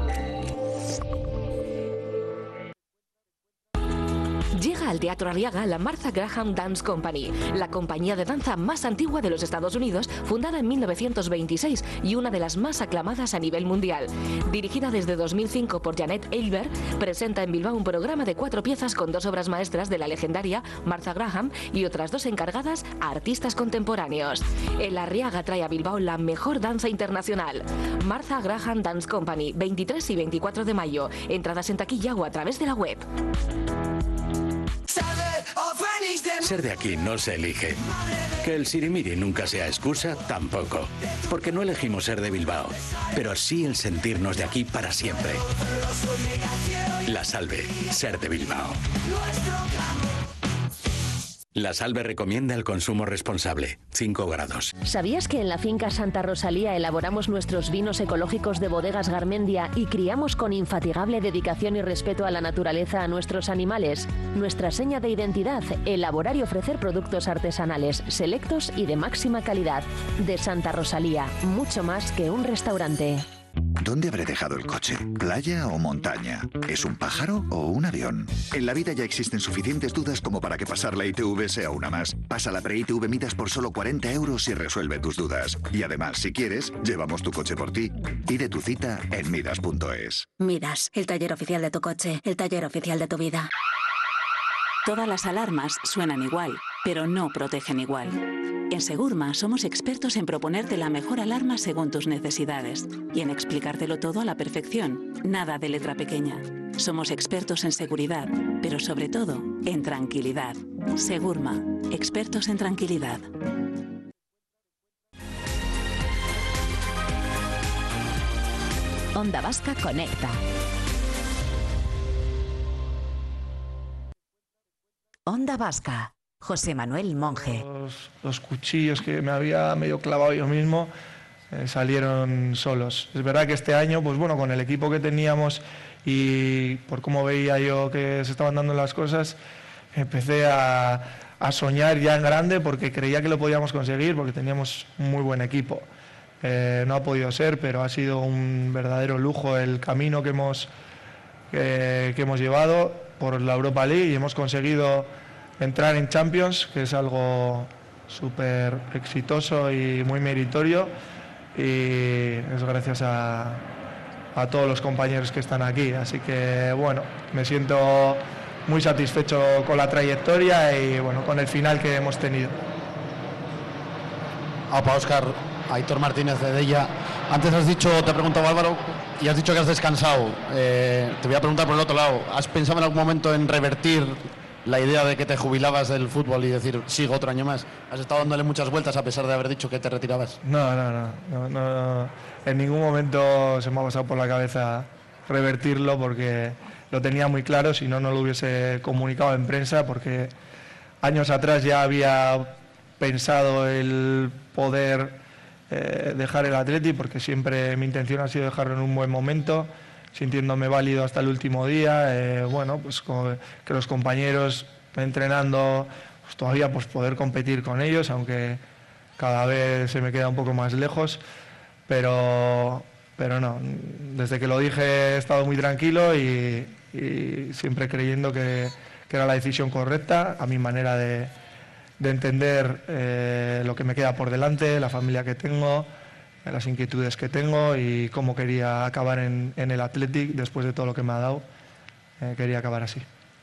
Llega al Teatro Arriaga la Martha Graham Dance Company, la compañía de danza más antigua de los Estados Unidos, fundada en mil novecientos veintiséis y una de las más aclamadas a nivel mundial. Dirigida desde dos mil cinco por Janet Eilbert, presenta en Bilbao un programa de cuatro piezas con dos obras maestras de la legendaria Martha Graham y otras dos encargadas a artistas contemporáneos. El Arriaga trae a Bilbao la mejor danza internacional. Martha Graham Dance Company, veintitrés y veinticuatro de mayo. Entradas en taquilla o a través de la web. Ser de aquí no se elige. Que el sirimiri nunca sea excusa, tampoco. Porque no elegimos ser de Bilbao, pero sí el sentirnos de aquí para siempre. La Salve, ser de Bilbao. La Salve recomienda el consumo responsable, cinco grados. ¿Sabías que en la finca Santa Rosalía elaboramos nuestros vinos ecológicos de bodegas Garmendia y criamos con infatigable dedicación y respeto a la naturaleza a nuestros animales? Nuestra seña de identidad, elaborar y ofrecer productos artesanales, selectos y de máxima calidad. De Santa Rosalía, mucho más que un restaurante. ¿Dónde habré dejado el coche? ¿Playa o montaña? ¿Es un pájaro o un avión? En la vida ya existen suficientes dudas como para que pasar la I T V sea una más. Pasa la pre-I T V Midas por solo cuarenta euros y resuelve tus dudas. Y además, si quieres, llevamos tu coche por ti. Pide tu cita en midas punto es. Midas, el taller oficial de tu coche, el taller oficial de tu vida. Todas las alarmas suenan igual, pero no protegen igual. En Segurma somos expertos en proponerte la mejor alarma según tus necesidades y en explicártelo todo a la perfección, nada de letra pequeña. Somos expertos en seguridad, pero sobre todo en tranquilidad. Segurma, expertos en tranquilidad. Onda Vasca Conecta. Onda Vasca. José Manuel Monje. Los, los cuchillos que me había medio clavado yo mismo eh, salieron solos. Es verdad que este año, pues bueno, con el equipo que teníamos y por cómo veía yo que se estaban dando las cosas, empecé a, a soñar ya en grande porque creía que lo podíamos conseguir porque teníamos un muy buen equipo. Eh, no ha podido ser, pero ha sido un verdadero lujo el camino que hemos, eh, que hemos llevado por la Europa League y hemos conseguido entrar en Champions, que es algo súper exitoso y muy meritorio, y es gracias a, a todos los compañeros que están aquí. Así que bueno, me siento muy satisfecho con la trayectoria y bueno, con el final que hemos tenido. Opa, Óscar, Aitor Martínez de Della. Antes has dicho, te ha preguntado Álvaro, y has dicho que has descansado. Eh, te voy a preguntar por el otro lado. ¿Has pensado en algún momento en revertir la idea de que te jubilabas del fútbol y decir, sigo otro año más? ¿Has estado dándole muchas vueltas a pesar de haber dicho que te retirabas? No, no, no, no, no, no. En ningún momento se me ha pasado por la cabeza revertirlo porque lo tenía muy claro, si no, no lo hubiese comunicado en prensa, porque años atrás ya había pensado el poder eh, dejar el Atleti, porque siempre mi intención ha sido dejarlo en un buen momento, sintiéndome válido hasta el último día, eh, bueno, pues con, que los compañeros entrenando, pues todavía pues poder competir con ellos, aunque cada vez se me queda un poco más lejos, pero, pero no, desde que lo dije he estado muy tranquilo y, y siempre creyendo que, que era la decisión correcta, a mi manera de, de entender eh, lo que me queda por delante, la familia que tengo, las inquietudes que tengo y cómo quería acabar en, en el Athletic después de todo lo que me ha dado, eh, quería acabar así.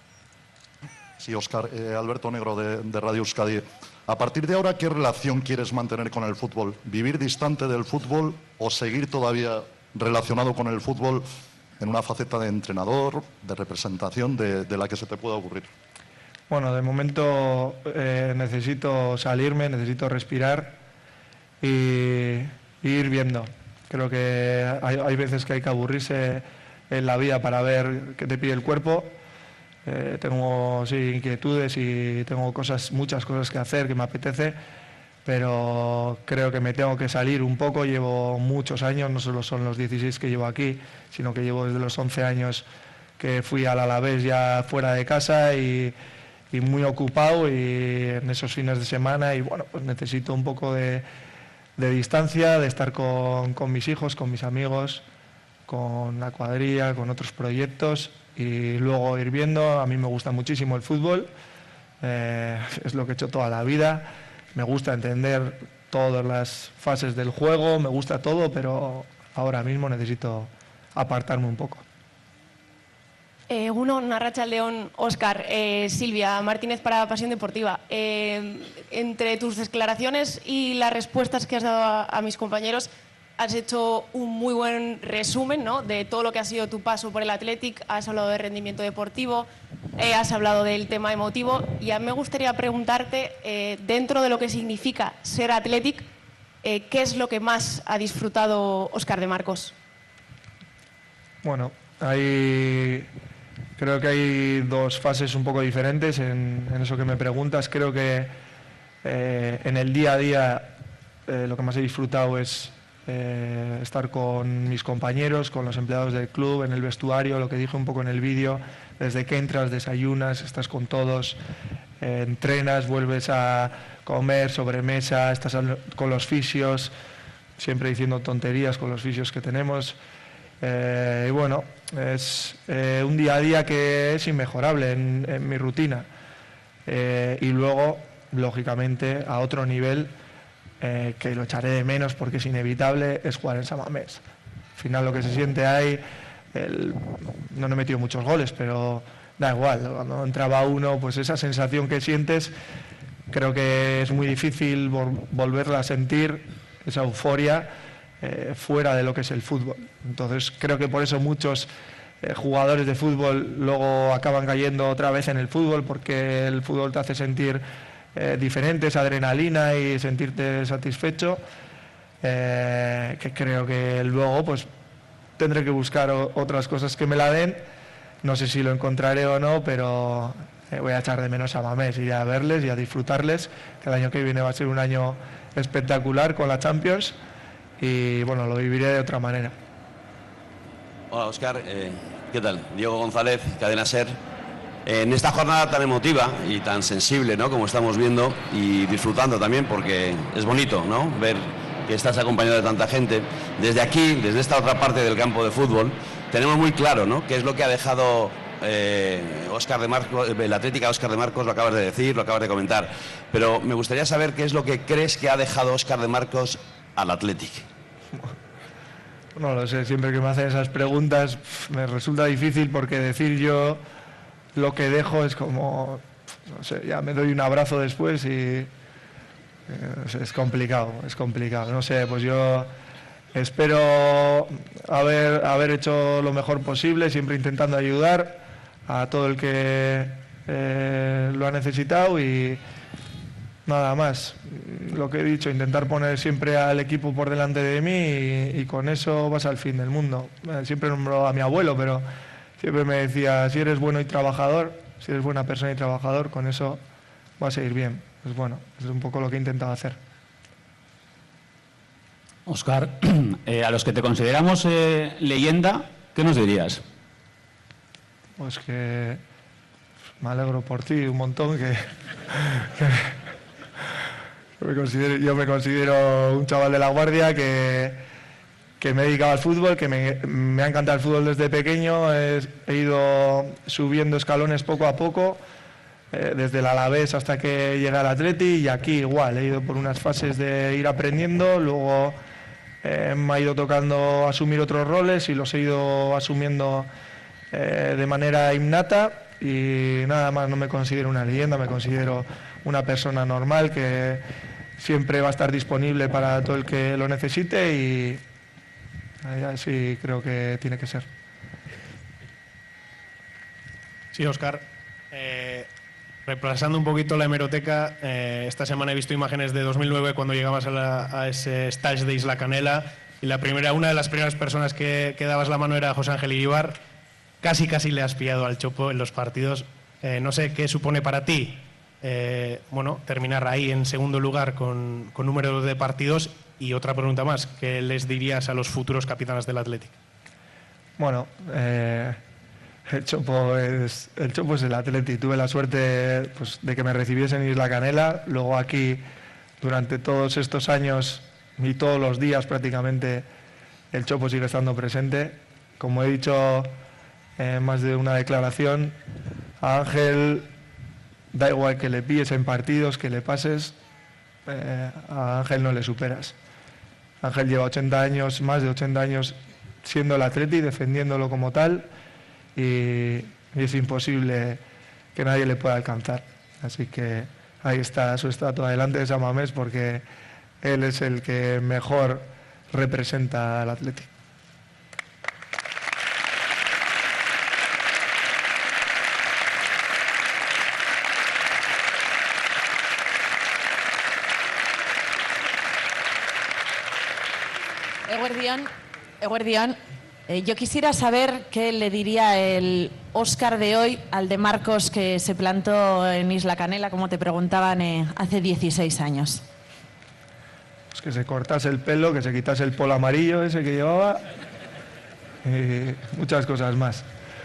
Sí, Óscar, eh, Alberto Negro de, de Radio Euskadi. A partir de ahora, ¿qué relación quieres mantener con el fútbol? ¿Vivir distante del fútbol o seguir todavía relacionado con el fútbol en una faceta de entrenador, de representación, de, de la que se te pueda ocurrir? Bueno, de momento eh, necesito salirme, necesito respirar y ir viendo. Creo que hay, hay veces que hay que aburrirse en la vida para ver qué te pide el cuerpo. Eh, tengo sí, inquietudes y tengo cosas, muchas cosas que hacer que me apetece, pero creo que me tengo que salir un poco. Llevo muchos años, no solo son los dieciséis que llevo aquí, sino que llevo desde los once años que fui al Alavés ya fuera de casa y, y muy ocupado, y en esos fines de semana, y bueno, pues necesito un poco de, de distancia, de estar con, con mis hijos, con mis amigos, con la cuadrilla, con otros proyectos, y luego ir viendo. A mí me gusta muchísimo el fútbol, eh, es lo que he hecho toda la vida, me gusta entender todas las fases del juego, me gusta todo, pero ahora mismo necesito apartarme un poco. Egunon, Arratsaldeon, Óscar, eh, Silvia Martínez para Pasión Deportiva. Eh, entre tus declaraciones y las respuestas que has dado a, a mis compañeros, has hecho un muy buen resumen, ¿no?, de todo lo que ha sido tu paso por el Athletic. Has hablado de rendimiento deportivo, eh, has hablado del tema emotivo, y a mí me gustaría preguntarte, eh, dentro de lo que significa ser Athletic, eh, ¿qué es lo que más ha disfrutado Óscar de Marcos? Bueno, hay, creo que hay dos fases un poco diferentes en, en eso que me preguntas. Creo que eh, en el día a día eh, lo que más he disfrutado es Eh, estar con mis compañeros, con los empleados del club, en el vestuario, lo que dije un poco en el vídeo, desde que entras, desayunas, estás con todos, eh, entrenas, vuelves a comer, sobremesa, estás al, con los fisios, siempre diciendo tonterías con los fisios que tenemos, eh, y bueno, es eh, un día a día que es inmejorable en, en mi rutina, eh, y luego, lógicamente, a otro nivel, Eh, que lo echaré de menos porque es inevitable, es jugar en San Mamés. Al final lo que se siente ahí, el, no he metido muchos goles, pero da igual, cuando entraba uno, pues esa sensación que sientes, creo que es muy difícil vol volverla a sentir, esa euforia, eh, fuera de lo que es el fútbol. Entonces creo que por eso muchos eh, jugadores de fútbol luego acaban cayendo otra vez en el fútbol, porque el fútbol te hace sentir Eh, diferentes, adrenalina y sentirte satisfecho, eh, que creo que luego pues tendré que buscar o, otras cosas que me la den. No sé si lo encontraré o no, pero eh, voy a echar de menos a Mamés, iré a verles y a disfrutarles, que el año que viene va a ser un año espectacular con la Champions, y bueno, lo viviré de otra manera. Hola Óscar, eh, ¿qué tal? Diego González, Cadena SER. En esta jornada tan emotiva y tan sensible, ¿no?, como estamos viendo, y disfrutando también, porque es bonito, ¿no?, ver que estás acompañado de tanta gente. Desde aquí, desde esta otra parte del campo de fútbol, tenemos muy claro, ¿no?, qué es lo que ha dejado eh, Óscar de Marcos, el Atlético Óscar de Marcos, lo acabas de decir, lo acabas de comentar. Pero me gustaría saber qué es lo que crees que ha dejado Óscar de Marcos al Athletic. No lo sé, siempre que me hacen esas preguntas me resulta difícil, porque decir yo lo que dejo es como, no sé, ya me doy un abrazo después y eh, es complicado, es complicado. No sé, pues yo espero haber, haber hecho lo mejor posible, siempre intentando ayudar a todo el que eh, lo ha necesitado y nada más. Lo que he dicho, intentar poner siempre al equipo por delante de mí y, y con eso vas al fin del mundo. Siempre nombro a mi abuelo, pero siempre me decía, si eres bueno y trabajador, si eres buena persona y trabajador, con eso vas a ir bien. Pues bueno, es un poco lo que he intentado hacer. Óscar, eh, a los que te consideramos eh, leyenda, ¿qué nos dirías? Pues que me alegro por ti un montón, que, que me considero, yo me considero un chaval de la Guardia que, que me he dedicado al fútbol, que me, me ha encantado el fútbol desde pequeño, he, he ido subiendo escalones poco a poco, eh, desde el Alavés hasta que llegué al Atleti y aquí igual, he ido por unas fases de ir aprendiendo, luego eh, me ha ido tocando asumir otros roles y los he ido asumiendo eh, de manera innata y nada más, no me considero una leyenda, me considero una persona normal que siempre va a estar disponible para todo el que lo necesite y así creo que tiene que ser. Sí, Óscar. Eh, repasando un poquito la hemeroteca, eh, esta semana he visto imágenes de dos mil nueve cuando llegabas a, la, a ese stage de Isla Canela y la primera, una de las primeras personas que, que dabas la mano era José Ángel Iribar. Casi, casi le has pillado al Chopo en los partidos. Eh, no sé qué supone para ti, eh, bueno, terminar ahí en segundo lugar con, con números de partidos. Y otra pregunta más, ¿qué les dirías a los futuros capitanes del Athletic? Bueno, eh, el Chopo es el Chopo es el Athletic. Tuve la suerte pues, de que me recibiesen en Isla Canela. Luego aquí, durante todos estos años y todos los días prácticamente, el Chopo sigue estando presente. Como he dicho en más de una declaración, a Ángel da igual que le pilles en partidos, que le pases, eh, a Ángel no le superas. Ángel lleva ochenta años, más de ochenta años siendo el Atleti, defendiéndolo como tal y, y es imposible que nadie le pueda alcanzar. Así que ahí está su estatua delante de San Mamés porque él es el que mejor representa al Atleti. Eguerdión, Eguerdión, eh, yo quisiera saber qué le diría el Óscar de hoy al de Marcos que se plantó en Isla Canela, como te preguntaban, eh, hace dieciséis años. Pues que se cortase el pelo, que se quitase el polo amarillo ese que llevaba y muchas cosas más.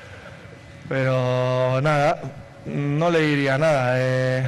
Pero nada, no le diría nada. Eh,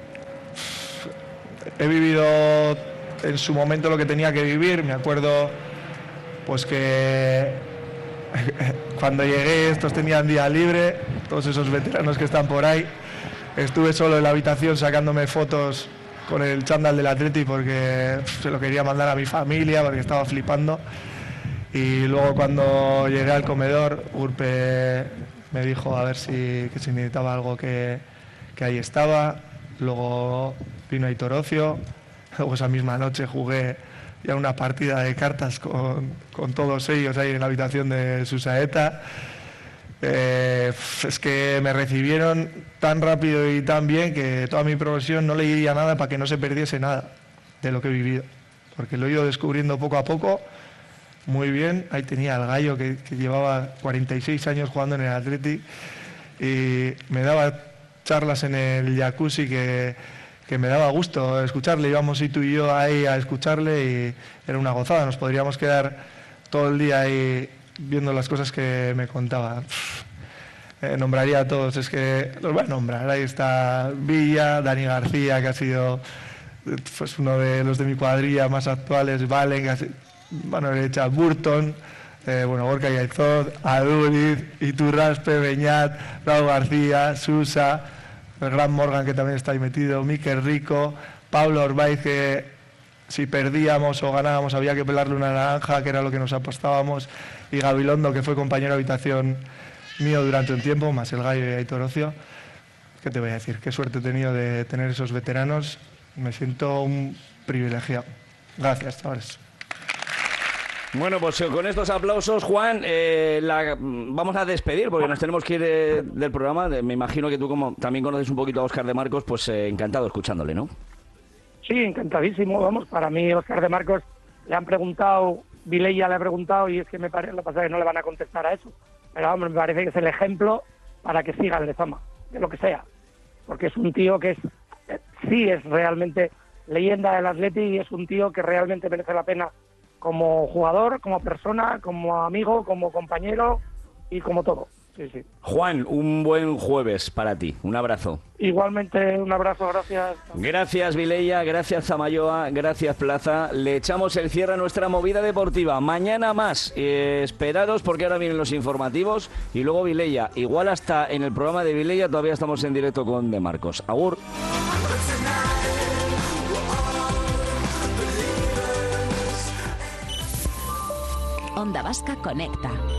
he vivido en su momento lo que tenía que vivir, me acuerdo pues que cuando llegué estos tenían día libre, todos esos veteranos que están por ahí, estuve solo en la habitación sacándome fotos con el chándal del Atleti porque se lo quería mandar a mi familia porque estaba flipando y luego cuando llegué al comedor Urpe me dijo a ver si, que si necesitaba algo que, que ahí estaba, luego vino Aitor Ocio. Luego esa misma noche jugué ya una partida de cartas con, con todos ellos ahí en la habitación de Susaeta. Eh, es que me recibieron tan rápido y tan bien que toda mi profesión no le diría nada para que no se perdiese nada de lo que he vivido. Porque lo he ido descubriendo poco a poco, muy bien. Ahí tenía al Gallo que, que llevaba cuarenta y seis años jugando en el Athletic y me daba charlas en el jacuzzi que... que me daba gusto escucharle, íbamos y tú y yo ahí a escucharle y era una gozada, nos podríamos quedar todo el día ahí viendo las cosas que me contaba. Eh, nombraría a todos, es que los voy a nombrar, ahí está Villa, Dani García, que ha sido pues, uno de los de mi cuadrilla más actuales, Valen, que ha sido, mano derecha, Burton, eh, bueno, Gorka Yaizoz, Aduriz, Iturraspe, Beñat, Raúl García, Susa, el gran Morgan que también está ahí metido, Mikel Rico, Pablo Orbaiz que si perdíamos o ganábamos había que pelarle una naranja, que era lo que nos apostábamos, y Gabilondo que fue compañero de habitación mío durante un tiempo, más el Gallo y Aitor Ocio. ¿Qué te voy a decir? Qué suerte he tenido de tener esos veteranos. Me siento un privilegiado. Gracias, chavales. Bueno, pues con estos aplausos, Juan, eh, la, vamos a despedir porque nos tenemos que ir eh, del programa. Me imagino que tú, como también conoces un poquito a Óscar de Marcos, pues eh, encantado escuchándole, ¿no? Sí, encantadísimo. Vamos, para mí, Óscar de Marcos, le han preguntado, Vilella le ha preguntado, y es que me parece, lo que pasa es que no le van a contestar a eso. Pero vamos, me parece que es el ejemplo para que siga el Lezama, de lo que sea. Porque es un tío que es, sí es realmente leyenda del Atleti y es un tío que realmente merece la pena como jugador, como persona, como amigo, como compañero y como todo. Sí, sí. Juan, un buen jueves para ti. Un abrazo. Igualmente, un abrazo, gracias. Gracias, Vilella, gracias, Zamayoa, gracias, Plaza. Le echamos el cierre a nuestra movida deportiva. Mañana más. Eh, esperaros porque ahora vienen los informativos y luego Vilella. Igual hasta en el programa de Vilella todavía estamos en directo con De Marcos. Agur. Onda Vasca Conecta.